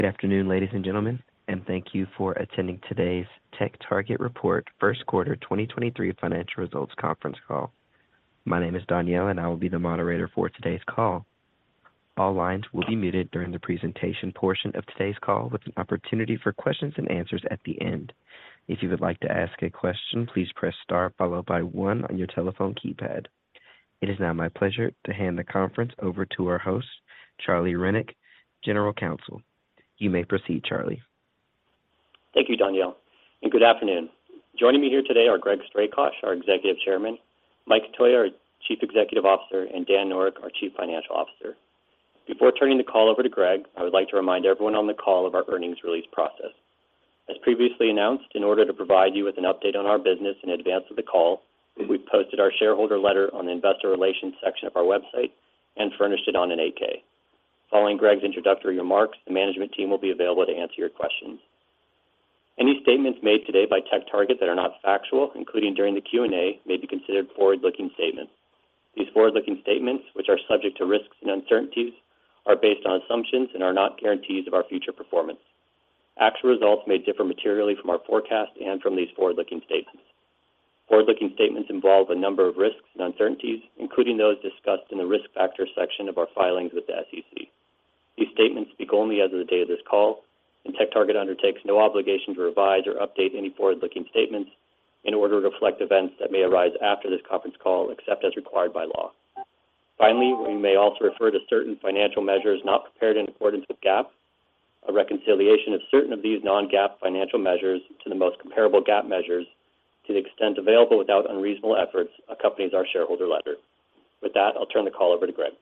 Good afternoon, ladies and gentlemen, and thank you for attending today's TechTarget Report First Quarter 2023 Financial Results Conference Call. My name is Danielle, and I will be the moderator for today's call. All lines will be muted during the presentation portion of today's call with an opportunity for questions and answers at the end. If you would like to ask a question, please press star followed by 1 on your telephone keypad. It is now my pleasure to hand the conference over to our host, Charlie Rennick, General Counsel. You may proceed, Charlie. Thank you, Danielle, and good afternoon. Joining me here today are Greg Strakosch, our Executive Chairman, Mike Cotoia, our Chief Executive Officer, and Dan Noreck, our Chief Financial Officer. Before turning the call over to Greg, I would like to remind everyone on the call of our earnings release process. As previously announced, in order to provide you with an update on our business in advance of the call, we've posted our shareholder letter on the Investor Relations section of our website and furnished it on an 8-K. Following Greg's introductory remarks, the management team will be available to answer your questions. Any statements made today by TechTarget that are not factual, including during the Q&A, may be considered forward-looking statements. These forward-looking statements, which are subject to risks and uncertainties, are based on assumptions and are not guarantees of our future performance. Actual results may differ materially from our forecast and from these forward-looking statements. Forward-looking statements involve a number of risks and uncertainties, including those discussed in the Risk Factors section of our filings with the SEC. These statements speak only as of the date of this call, and TechTarget undertakes no obligation to revise or update any forward-looking statements in order to reflect events that may arise after this conference call, except as required by law. Finally, we may also refer to certain financial measures not prepared in accordance with GAAP. A reconciliation of certain of these non-GAAP financial measures to the most comparable GAAP measures, to the extent available without unreasonable efforts, accompanies our shareholder letter. With that, I'll turn the call over to Greg.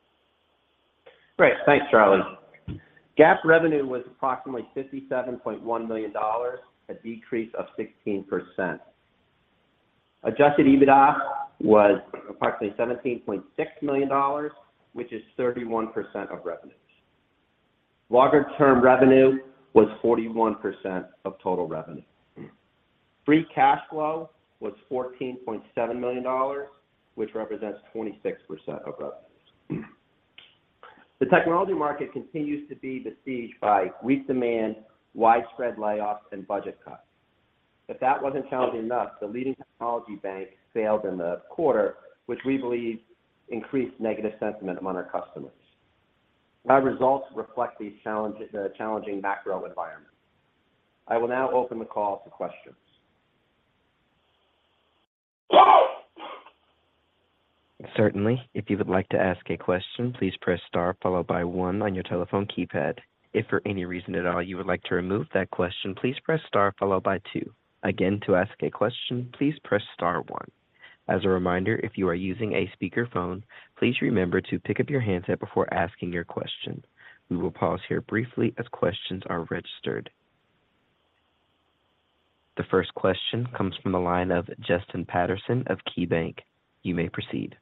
Great. Thanks, Charlie. GAAP revenue was approximately $57.1 million, a decrease of 16%. Adjusted EBITDA was approximately $17.6 million, which is 31% of revenues. Longer-term revenue was 41% of total revenue. Free cash flow was $14.7 million, which represents 26% of revenues. The technology market continues to be besieged by weak demand, widespread layoffs, and budget cuts. If that wasn't challenging enough, the leading technology bank failed in the quarter, which we believe increased negative sentiment among our customers. Our results reflect the challenging macro environment. I will now open the call to questions. Certainly. If you would like to ask a question, please press star followed by 1 on your telephone keypad. If for any reason at all you would like to remove that question, please press star followed by 2. Again, to ask a question, please press star 1. As a reminder, if you are using a speakerphone, please remember to pick up your handset before asking your question. We will pause here briefly as questions are registered. The first question comes from the line of Justin Patterson of KeyBanc. You may proceed.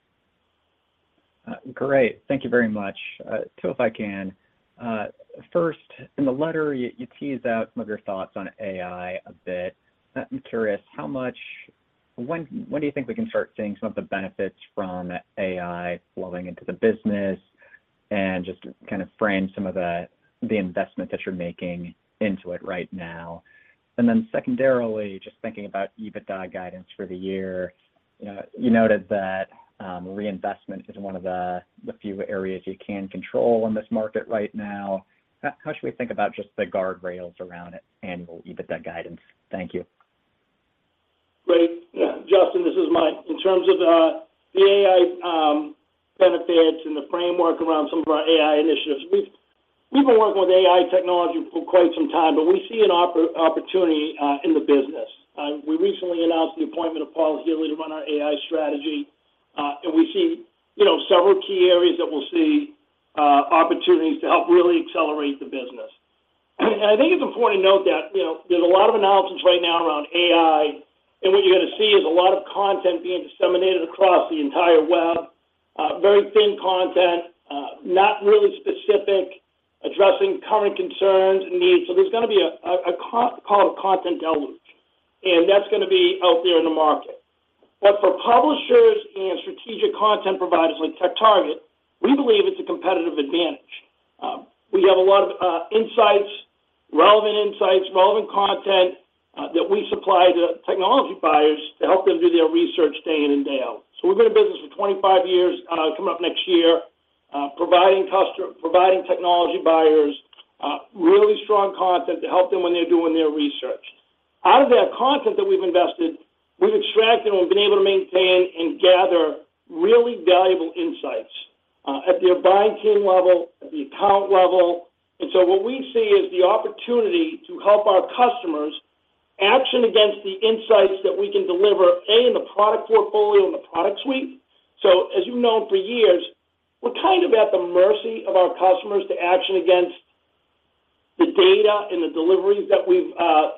Great. Thank you very much. If I can, first, in the letter, you teased out some of your thoughts on AI a bit. I'm curious, when do you think we can start seeing some of the benefits from AI flowing into the business, and just kind of frame some of the investment that you're making into it right now? And then secondarily, just thinking about EBITDA guidance for the year, you noted that reinvestment is one of the few areas you can control in this market right now. How should we think about just the guardrails around annual EBITDA guidance? Thank you. Great. Yeah, Justin, this is Mike. In terms of the AI benefits and the framework around some of our AI initiatives, we've been working with AI technology for quite some time, but we see an opportunity in the business. We recently announced the appointment of Paul Healy to run our AI strategy, and we see, several key areas that we'll see opportunities to help really accelerate the business. And I think it's important to note that, there's a lot of announcements right now around AI, and what you're going to see is a lot of content being disseminated across the entire web, very thin content, not really specific, addressing current concerns and needs. So there's going to be a content deluge, and that's going to be out there in the market. But for publishers and strategic content providers like TechTarget, we believe it's a competitive advantage. We we have a lot of relevant content that we supply to technology buyers to help them do their research day in and day out. So we've been in business for 25 years, coming up next year, providing technology buyers really strong content to help them when they're doing their research. Out of that content that we've invested, we've extracted and we've been able to maintain and gather really valuable insights at their buying team level, at the account level. And so what we see is the opportunity to help our customers action against the insights that we can deliver, in the product portfolio and the product suite. So as you've known for years, we're kind of at the mercy of our customers to action against the data and the deliveries that we've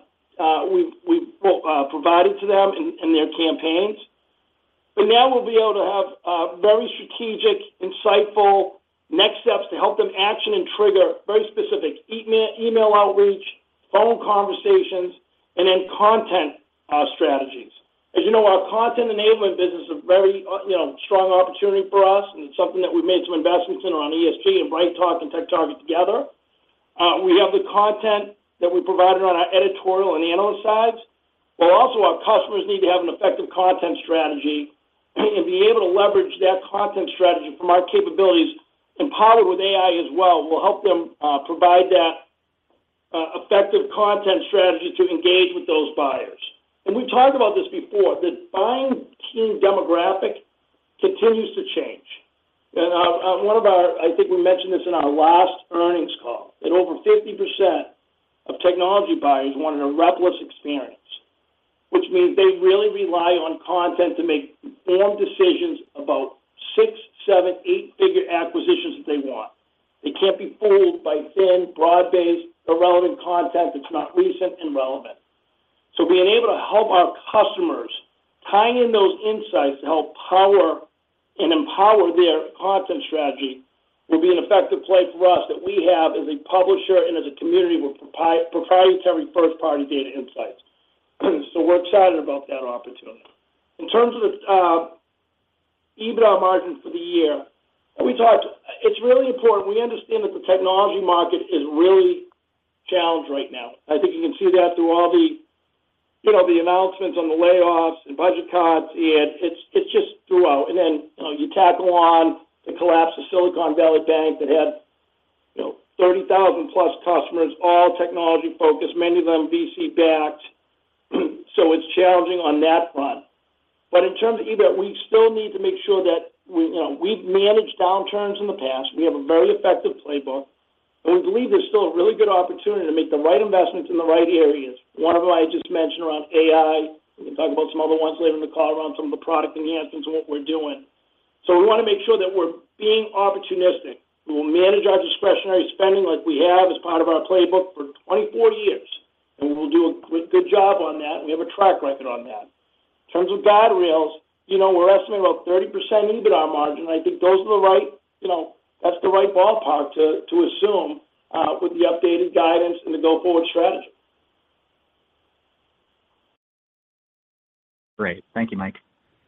provided to them in their campaigns. But now we'll be able to have very strategic, insightful next steps to help them action and trigger very specific email outreach, phone conversations, and then content strategies. As you know, our content enablement business is a very strong opportunity for us, and it's something that we've made some investments in around ESG and BrightTalk and TechTarget together. We have the content that we provided on our editorial and analyst sides. Well, also our customers need to have an effective content strategy and be able to leverage that content strategy from our capabilities, empowered with AI as well, will help them provide that effective content strategy to engage with those buyers. And we've talked about this before. The buying team demographic continues to change. And I think we mentioned this in our last earnings call, that over 50% of technology buyers wanted a repless experience, which means they really rely on content to make informed decisions about 6, 7, 8-figure acquisitions that they want. They can't be fooled by thin, broad-based, irrelevant content that's not recent and relevant. So being able to help our customers, tying in those insights to help power and empower their content strategy will be an effective play for us that we have as a publisher and as a community with proprietary first-party data insights. So we're excited about that opportunity. In terms of the EBITDA margin for the year, it's really important. We understand that the technology market is really challenged right now. I think you can see that through all the announcements on the layoffs and budget cuts, and it's just throughout. And then, you tackle on the collapse of Silicon Valley Bank that had, 30,000 plus customers, all technology focused, many of them VC backed. So it's challenging on that front. But in terms of EBITDA, we still need to make sure that we've managed downturns in the past. We have a very effective playbook. And we believe there's still a really good opportunity to make the right investments in the right areas. One of them I just mentioned around AI. We can talk about some other ones later in the call around some of the product enhancements and what we're doing. So we want to make sure that we're being opportunistic. We will manage our discretionary spending like we have as part of our playbook for 24 years. And we will do a good job on that. We have a track record on that. In terms of guardrails, we're estimating about 30% EBITDA margin. I think those are the right, that's the right ballpark to assume with the updated guidance and the go-forward strategy. Great. Thank you, Mike.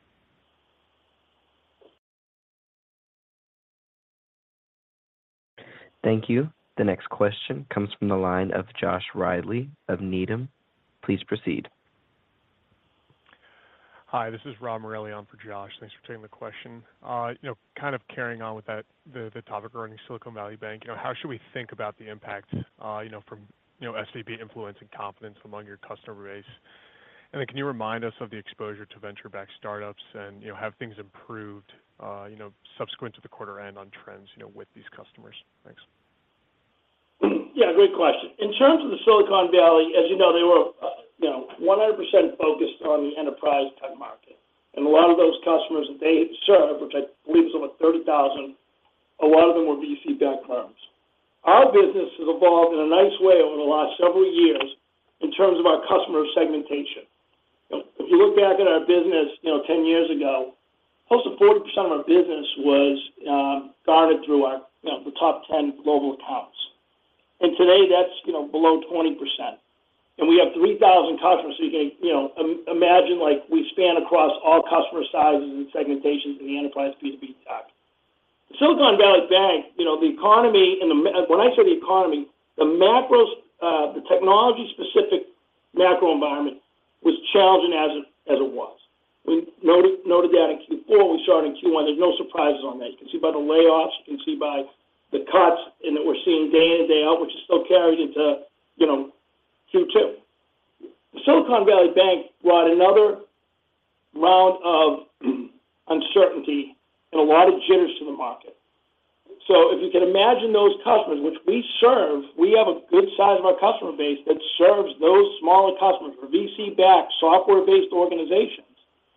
Thank you. The next question comes from the line of Josh Riley of Needham. Please proceed. Hi, this is Rob Morelli on for Josh. Thanks for taking the question. Kind of carrying on with that, the topic regarding Silicon Valley Bank, how should we think about the impact, from, SVB influencing confidence among your customer base? And then can you remind us of the exposure to venture-backed startups and, have things improved, subsequent to the quarter end on trends, with these customers? Thanks. Yeah, great question. In terms of the Silicon Valley, as you know, they were 100% focused on the enterprise tech market. And a lot of those customers that they serve, which I believe is over 30,000, a lot of them were VC-backed firms. Our business has evolved in a nice way over the last several years in terms of our customer segmentation. If you look back at our business, 10 years ago, close to 40% of our business was garnered through our, the top 10 global accounts. And today that's, below 20%. And we have 3,000 customers, so you can, imagine we span across all customer sizes and segmentations in the enterprise B2B tech. The Silicon Valley Bank, you know, the economy, and when I say the economy, the macros, the technology-specific macro environment was challenging as it was. We noted that in Q4. We saw it in Q1. There's no surprises on that. You can see by the layoffs. You can see by the cuts, and that we're seeing day in and day out, which is still carried into, you know, Q2. The Silicon Valley Bank brought another round of uncertainty and a lot of jitters to the market. So if you can imagine those customers, which we serve, we have a good size of our customer base that serves those smaller customers, or VC-backed, software-based organizations.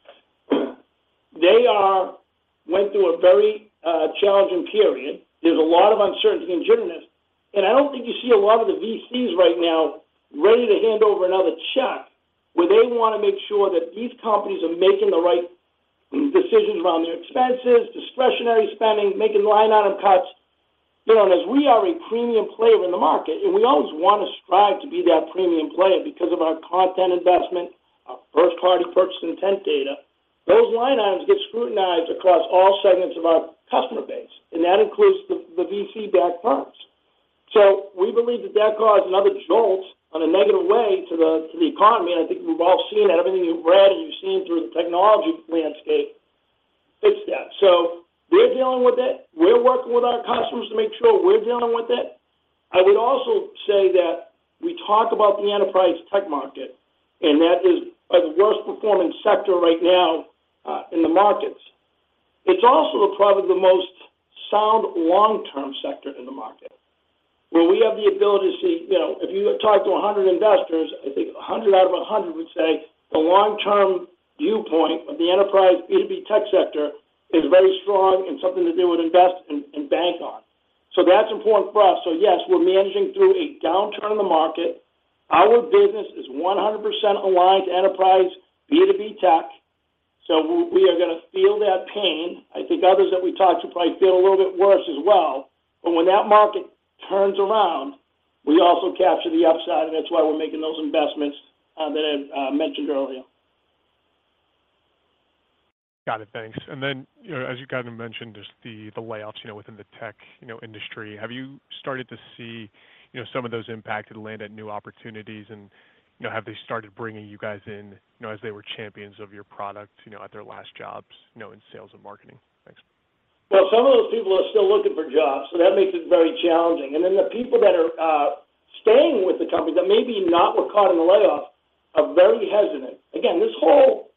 They went through a very challenging period. There's a lot of uncertainty and jitteriness. And I don't think you see a lot of the VCs right now ready to hand over another check where they want to make sure that these companies are making the right decisions around their expenses, discretionary spending, making line item cuts. You know, and as we are a premium player in the market, and we always want to strive to be that premium player because of our content investment, our first-party purchase intent data, those line items get scrutinized across all segments of our customer base, and that includes the VC-backed firms. So we believe that caused another jolt on a negative way to the economy, and I think we've all seen that. Everything you've read and you've seen through the technology landscape fits that. So we're dealing with it. We're working with our customers to make sure we're dealing with it. I would also say that we talk about the enterprise tech market, and that is the worst performing sector right now in the markets. It's also probably the most sound long-term sector in the market, where we have the ability to see, you know, if you talk to 100 investors, I think 100 out of 100 would say the long-term viewpoint of the enterprise B2B tech sector is very strong and something that they would invest and bank on. So that's important for us. So yes, we're managing through a downturn in the market. Our business is 100% aligned to enterprise B2B tech. So we are going to feel that pain. I think others that we talk to probably feel a little bit worse as well. But when that market turns around, we also capture the upside, and that's why we're making those investments that I mentioned earlier. Got it. Thanks. And then, you know, as you kind of mentioned, just the layoffs, you know, within the tech, you know, industry. Have you started to see, you know, some of those impacted land at new opportunities, and you know, have they started bringing you guys in, you know, as they were champions of your product, you know, at their last jobs, you know, in sales and marketing? Thanks. Well, some of those people are still looking for jobs, so that makes it very challenging. And then the people that are staying with the company that maybe not were caught in the layoff are very hesitant. Again, this whole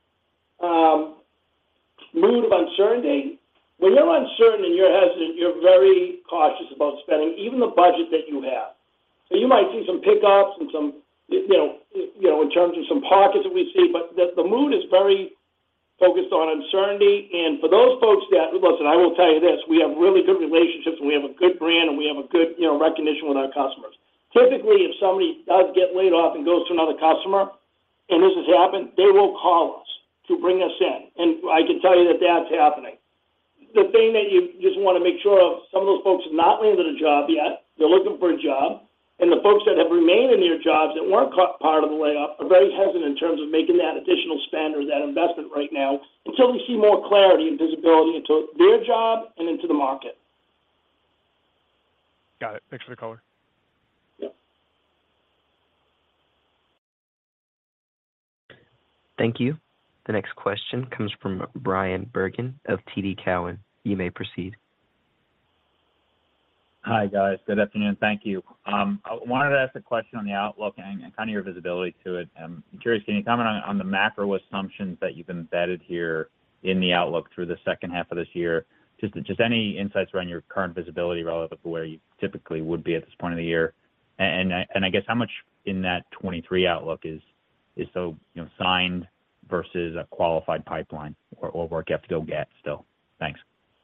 mood of uncertainty, when you're uncertain and you're hesitant, you're very cautious about spending even the budget that you have. So you might see some pickups and some, you know, in terms of some pockets that we see, but the mood is very focused on uncertainty. And for those folks that, listen, I will tell you this, we have really good relationships, and we have a good brand, and we have a good, you know, recognition with our customers. Typically, if somebody does get laid off and goes to another customer, and this has happened, they will call us to bring us in. And I can tell you that that's happening. The thing that you just want to make sure of, some of those folks have not landed a job yet. They're looking for a job. And the folks that have remained in their jobs that weren't part of the layoff are very hesitant in terms of making that additional spend or that investment right now until they see more clarity and visibility into their job and into the market. Got it. Thanks for the color. Yeah. Thank you. The next question comes from Bryan Bergin of TD Cowen. You may proceed. Hi, guys. Good afternoon. Thank you. I wanted to ask a question on the outlook and kind of your visibility to it. I'm curious, can you comment on the macro assumptions that you've embedded here in the outlook through the second half of this year? Just any insights around your current visibility relative to where you typically would be at this point of the year. And I guess how much in that 23 outlook is so, you know, signed versus a qualified pipeline or work you have to go get still? Thanks.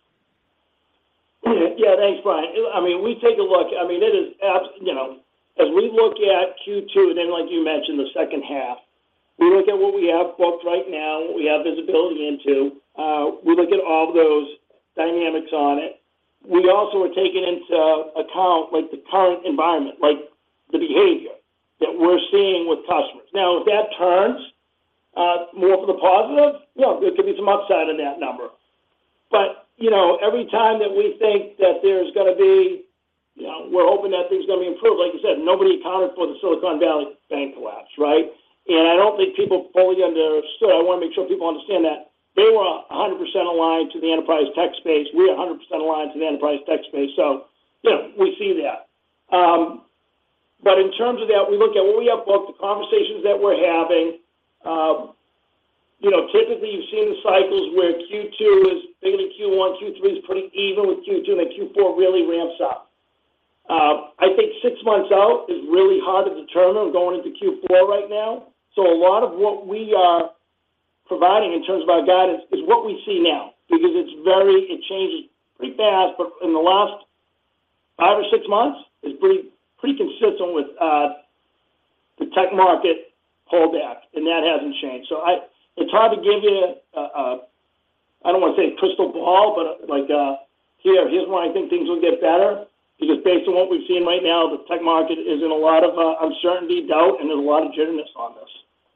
Yeah, thanks, Brian. I mean, we take a look. I mean, it is, you know, as we look at Q2, and then like you mentioned, the second half, we look at what we have booked right now, what we have visibility into. We look at all of those dynamics on it. We also are taking into account, like, the current environment, like the behavior that we're seeing with customers. Now, if that turns more for the positive, you know, there could be some upside in that number. But every time that we think that there's going to be, we're hoping that things are going to be improved. Like you said, nobody accounted for the Silicon Valley Bank collapse, right? And I don't think people fully understood. I want to make sure people understand that they were 100% aligned to the enterprise tech space. We're 100% aligned to the enterprise tech space. So, we see that. But in terms of that, we look at what we have booked, the conversations that we're having. Typically you've seen the cycles where Q2 is bigger than Q1, Q3 is pretty even with Q2, and then Q4 really ramps up. I think 6 months out is really hard to determine going into Q4 right now. So a lot of what we are providing in terms of our guidance is what we see now, because it changes pretty fast, but in the last 5 or 6 months is pretty consistent with the tech market pullback, and that hasn't changed. So it's hard to give you I don't want to say a crystal ball, but here's when I think things will get better, because based on what we've seen right now, the tech market is in a lot of uncertainty, doubt, and there's a lot of jitteriness on this.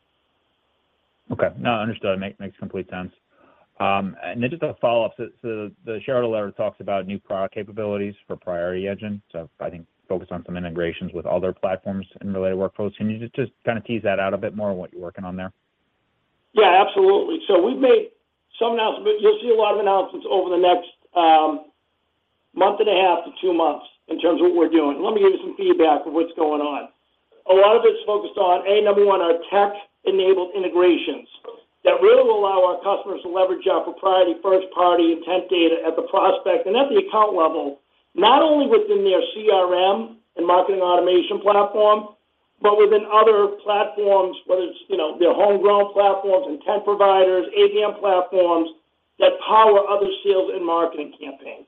Okay, no, understood. Makes complete sense. And then just a follow-up. So the shareholder letter talks about new product capabilities for Priority Engine. So I think focus on some integrations with other platforms and related workflows. Can you just kind of tease that out a bit more, what you're working on there? Yeah, absolutely. So we've made some announcements. You'll see a lot of announcements over the next month and a half to 2 months in terms of what we're doing. Let me give you some feedback of what's going on. A lot of it's focused on, number one, our tech-enabled integrations that really will allow our customers to leverage our proprietary first-party intent data at the prospect and at the account level, not only within their CRM and marketing automation platform, but within other platforms, whether it's their homegrown platforms, intent providers, ABM platforms that power other sales and marketing campaigns.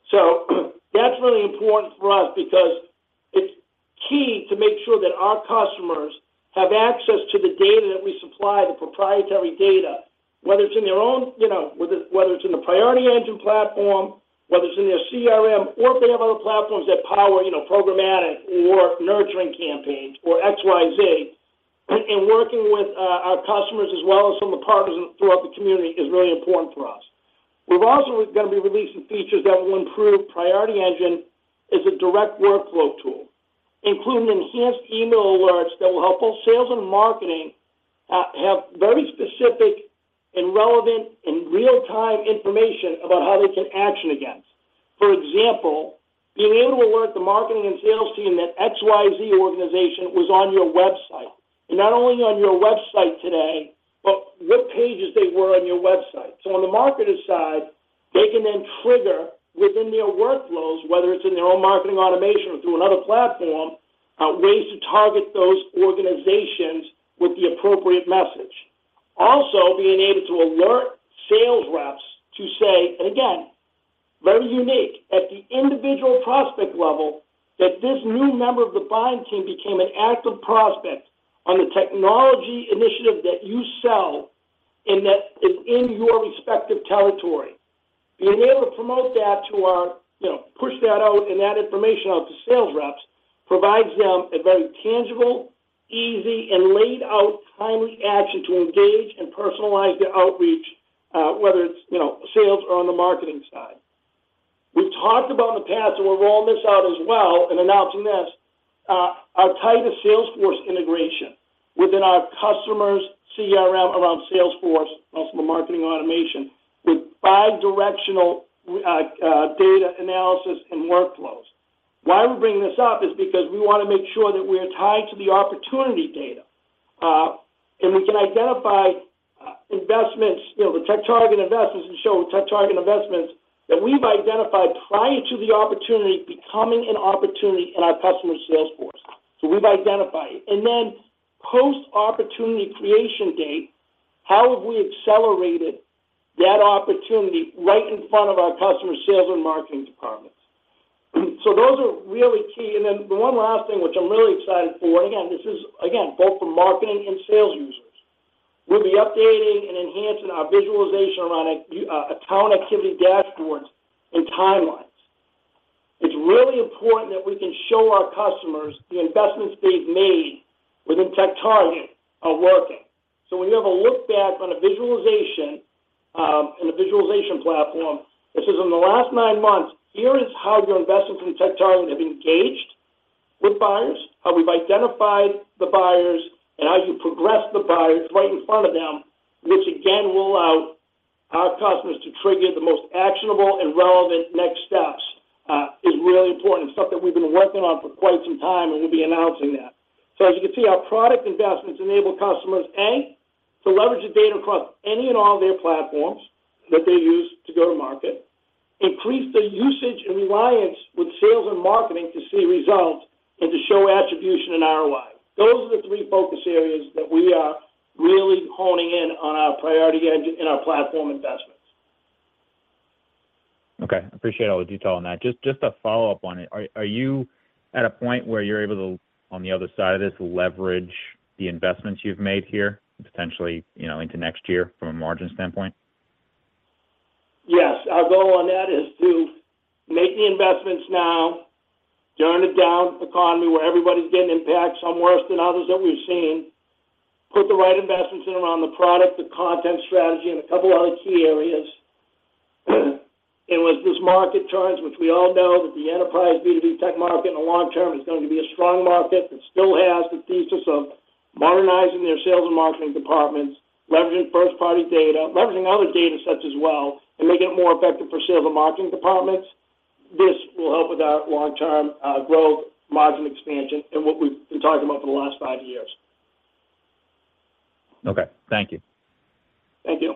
So that's really important for us, because it's key to make sure that our customers have access to the data that we supply, the proprietary data, whether it's in their own, whether it's in the Priority Engine platform, whether it's in their CRM, or if they have other platforms that power, programmatic or nurturing campaigns or XYZ. And working with our customers as well as some of the partners throughout the community is really important for us. We're also going to be releasing features that will improve Priority Engine as a direct workflow tool, including enhanced email alerts that will help both sales and marketing have very specific and relevant and real-time information about how they can action against. For example, being able to alert the marketing and sales team that XYZ organization was on your website. And not only on your website today, but what pages they were on your website. So on the marketer side, they can then trigger within their workflows, whether it's in their own marketing automation or through another platform, ways to target those organizations with the appropriate message. Also, being able to alert sales reps to say, and again, very unique, at the individual prospect level, that this new member of the buying team became an active prospect on the technology initiative that you sell and that is in your respective territory. Being able to promote that to our, push that out and that information out to sales reps provides them a very tangible, easy, and laid out timely action to engage and personalize their outreach, whether it's, sales or on the marketing side. We've talked about in the past, and we're rolling this out as well and announcing this, our tightest Salesforce integration within our customers' CRM around Salesforce, also the marketing automation, with bi-directional data analysis and workflows. Why we bring this up is because we want to make sure that we are tied to the opportunity data. And we can identify investments, the TechTarget investments, and show TechTarget investments that we've identified prior to the opportunity becoming an opportunity in our customer Salesforce. So we've identified it. And then post-opportunity creation date, how have we accelerated that opportunity right in front of our customer sales and marketing departments? So those are really key. And then the one last thing, which I'm really excited for, and again, this is, both for marketing and sales users. We'll be updating and enhancing our visualization around account activity dashboards and timelines. It's really important that we can show our customers the investments they've made within TechTarget are working. So when you have a look back on a visualization and a visualization platform, It says in the last 9 months, here is how your investments in TechTarget have engaged with buyers, how we've identified the buyers, and how you progress the buyers right in front of them, which again will allow our customers to trigger the most actionable and relevant next steps, is really important. It's stuff that we've been working on for quite some time, and we'll be announcing that. So as you can see, our product investments enable customers, A, to leverage the data across any and all of their platforms that they use to go to market, increase the usage and reliance with sales and marketing to see results, and to show attribution and ROI. Those are the 3 focus areas that we are really honing in on our priority engine and our platform investments. Okay, appreciate all the detail on that. Just a follow-up on it. Are you at a point where you're able to, on the other side of this, leverage the investments you've made here, potentially, into next year from a margin standpoint? Yes, our goal on that is to make the investments now during a down economy where everybody's getting impacted, some worse than others that we've seen, put the right investments in around the product, the content strategy, and a couple other key areas. And as this market turns, which we all know that the enterprise B2B tech market in the long term is going to be a strong market that still has the thesis of modernizing their sales and marketing departments, leveraging first-party data, leveraging other data sets as well, and making it more effective for sales and marketing departments. This will help with our long-term growth, margin expansion, and what we've been talking about for the last 5 years. Okay, thank you. Thank you.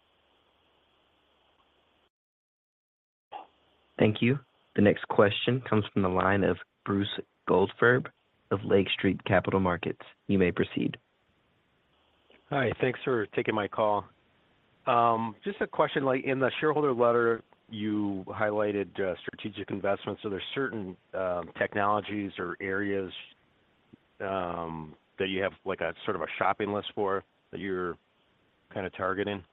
Thank you. The next question comes from the line of Bruce Goldfarb of Lake Street Capital Markets. You may proceed. Hi, thanks for taking my call. Just a question, like in the shareholder letter, you highlighted strategic investments. So there's certain technologies or areas that you have like a sort of a shopping list for that you're kind of targeting?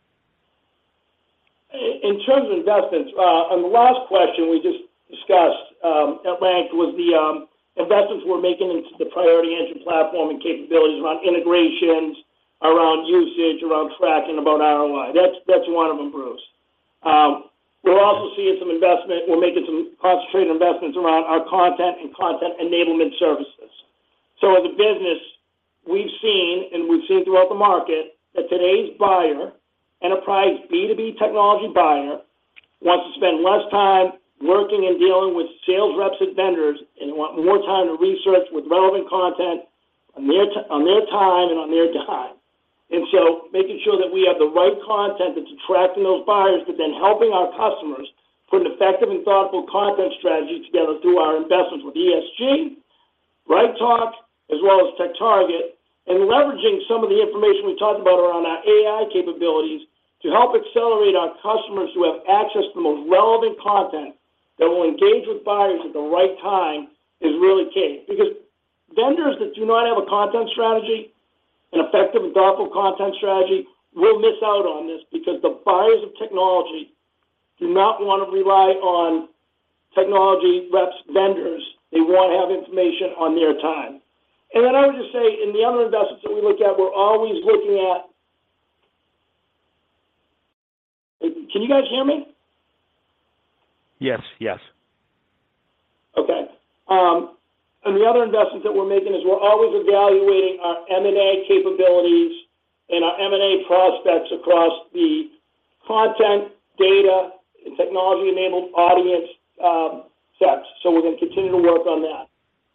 In terms of investments, on the last question we just discussed at length was the investments we're making into the Priority Engine platform and capabilities around integrations, around usage, around tracking, about ROI. That's one of them, Bruce. We're also seeing some investment. We're making some concentrated investments around our content and content enablement services. So as a business, we've seen throughout the market that today's buyer, enterprise B2B technology buyer, wants to spend less time working and dealing with sales reps and vendors and want more time to research with relevant content on their time and on their dime. And so making sure that we have the right content that's attracting those buyers, but then helping our customers put an effective and thoughtful content strategy together through our investments with ESG, BrightTalk, as well as TechTarget, and leveraging some of the information we talked about around our AI capabilities to help accelerate our customers who have access to the most relevant content that will engage with buyers at the right time is really key. Because vendors that do not have a content strategy, an effective and thoughtful content strategy, will miss out on this because the buyers of technology do not want to rely on technology reps, vendors. They want to have information on their time. And then I would just say, in the other investments that we look at, we're always looking at. Can you guys hear me? Yes. Okay. And the other investments that we're making is we're always evaluating our M&A capabilities and our M&A prospects across the content, data, and technology-enabled audience sets. So we're going to continue to work on that.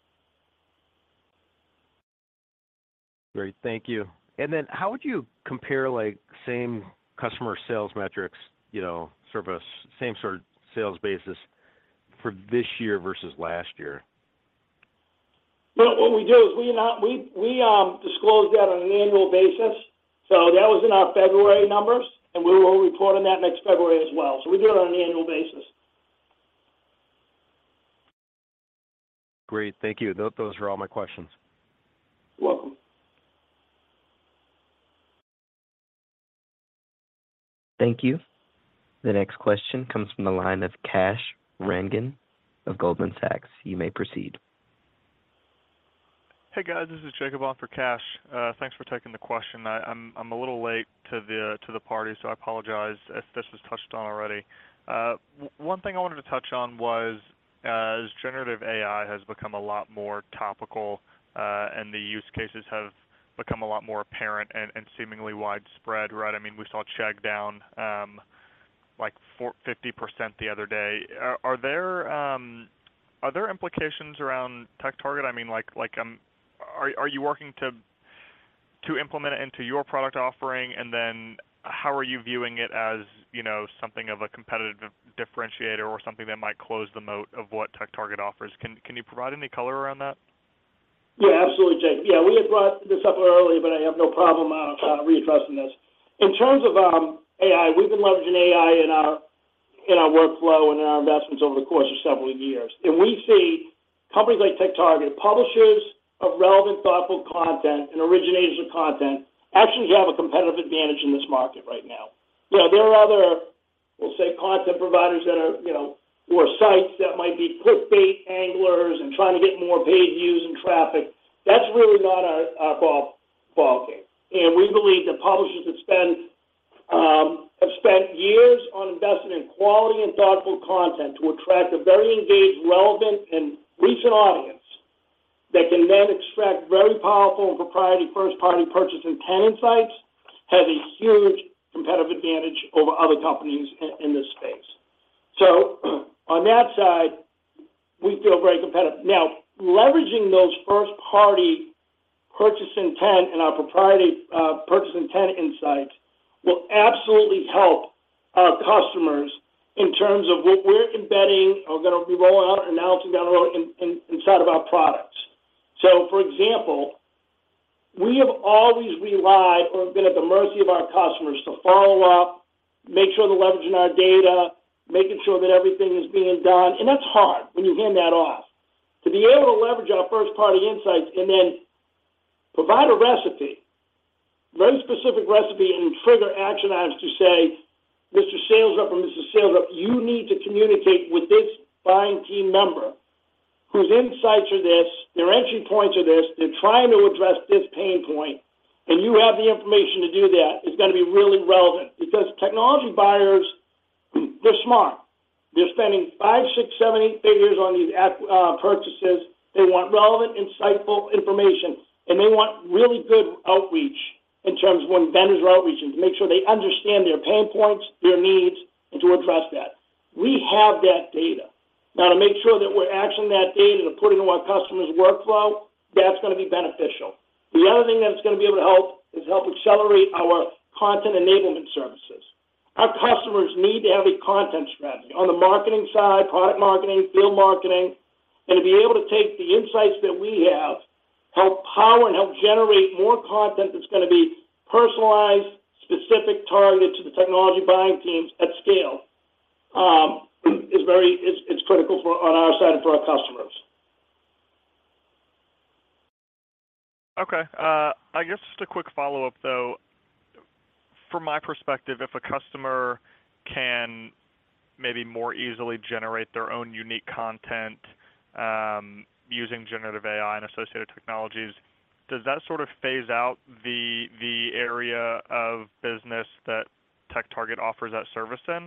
Great, thank you. And then how would you compare like same customer sales metrics, sort of a same sort of sales basis for this year versus last year? What we do is we disclose that on an annual basis. So that was in our February numbers, and we will report on that next February as well. So we do it on an annual basis. Great, thank you. Those are all my questions. You're welcome. Thank you. The next question comes from the line of Kash Rangan of Goldman Sachs. You may proceed. Hey guys, this is Jacob on for Kash. Thanks for taking the question. I'm a little late to the party, so I apologize if this was touched on already. One thing I wanted to touch on was as generative AI has become a lot more topical and the use cases have become a lot more apparent and seemingly widespread, right? I mean, we saw Chegg down like 50% the other day. Are there implications around TechTarget? I mean, are you working to implement it into your product offering, and then how are you viewing it as, you know, something of a competitive differentiator or something that might close the moat of what TechTarget offers? Can you provide any color around that? Yeah, absolutely, Jake. Yeah, we had brought this up earlier, but I have no problem readdressing this. In terms of AI, we've been leveraging AI in our workflow and in our investments over the course of several years. And we see companies like TechTarget, publishers of relevant, thoughtful content and originators of content, actually have a competitive advantage in this market right now. You know, there are other, we'll say, content providers that are, you know, or sites that might be clickbait anglers and trying to get more paid views and traffic. That's really not our ball game. And we believe that publishers that have spent years on investing in quality and thoughtful content to attract a very engaged, relevant, and recent audience that can then extract very powerful and proprietary first-party purchase intent insights has a huge competitive advantage over other companies in this space. So on that side, we feel very competitive. Now, leveraging those first-party purchase intent and our proprietary purchase intent insights will absolutely help our customers in terms of what we're embedding or going to be rolling out and announcing down the road inside of our products. So, for example, we have always relied or been at the mercy of our customers to follow up, make sure they're leveraging our data, making sure that everything is being done. And that's hard when you hand that off. To be able to leverage our first-party insights and then provide a recipe, very specific recipe, and trigger action items to say, Mr. Sales Rep or Mrs. Sales Rep, you need to communicate with this buying team member whose insights are this, their entry points are this, they're trying to address this pain point, and you have the information to do that. It's going to be really relevant because technology buyers, they're smart. They're spending 5, 6, 7, 8 figures on these purchases. They want relevant, insightful information, and they want really good outreach in terms of when vendors are outreaching to make sure they understand their pain points, their needs, and to address that. We have that data. Now, to make sure that we're actioning that data to put into our customers' workflow, that's going to be beneficial. The other thing that it's going to be able to help is help accelerate our content enablement services. Our customers need to have a content strategy on the marketing side, product marketing, field marketing, and to be able to take the insights that we have, help power and help generate more content that's going to be personalized, specific, targeted to the technology buying teams at scale. It's critical on our side and for our customers. Okay. I guess just a quick follow-up, though. From my perspective, if a customer can maybe more easily generate their own unique content using generative AI and associated technologies, does that sort of phase out the area of business that TechTarget offers that service in?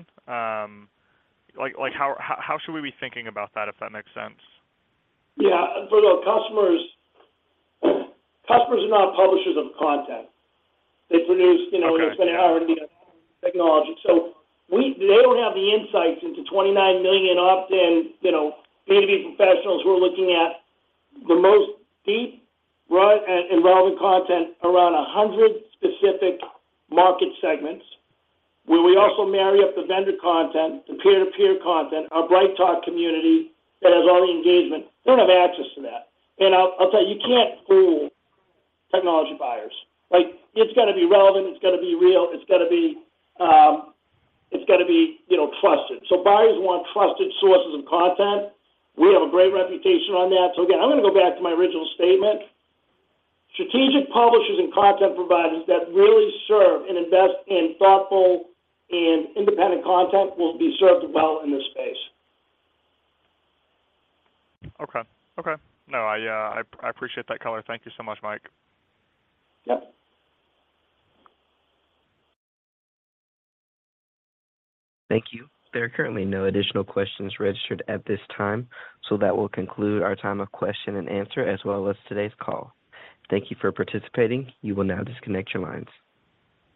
How should we be thinking about that, if that makes sense? Yeah, for the customers are not publishers of content. They produce, they spend R&D on technology. So they don't have the insights into 29 million opt-in, B2B professionals who are looking at the most deep, and relevant content around 100 specific market segments, where we also marry up the vendor content, the peer-to-peer content, our BrightTalk community that has all the engagement. They don't have access to that. And I'll tell you, you can't fool technology buyers. Like, it's got to be relevant, it's got to be real, it's got to be trusted. So buyers want trusted sources of content. We have a great reputation on that. So again, I'm going to go back to my original statement. Strategic publishers and content providers that really serve and invest in thoughtful and independent content will be served well in this space. Okay. No, I appreciate that color. Thank you so much, Mike. Yep. Thank you. There are currently no additional questions registered at this time, so that will conclude our time of question and answer as well as today's call. Thank you for participating. You will now disconnect your lines.